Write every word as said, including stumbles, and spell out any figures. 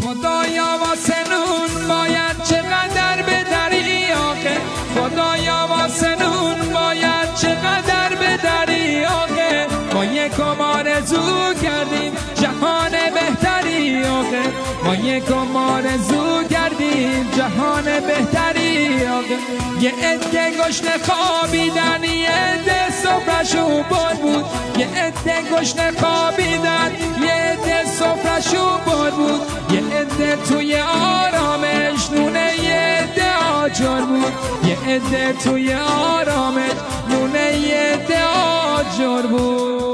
خدایا واسه نون باید چقدر بدری آخه خدایا واسه نون باید چقدر بدری آخه ما یکم آرزو کردیم جهان بهتری آخه ما یکم آرزو کردیم جهان بهتری آخه یه عده گشنه خوابیدن یه عده سفرشون پر بود یه عده گشنه خوابیدن یه عده سفرشون پر بود یه عده توی آرامش نونه یه عده آجر بود یه عده توی آرامش نونه یه عده آجر بود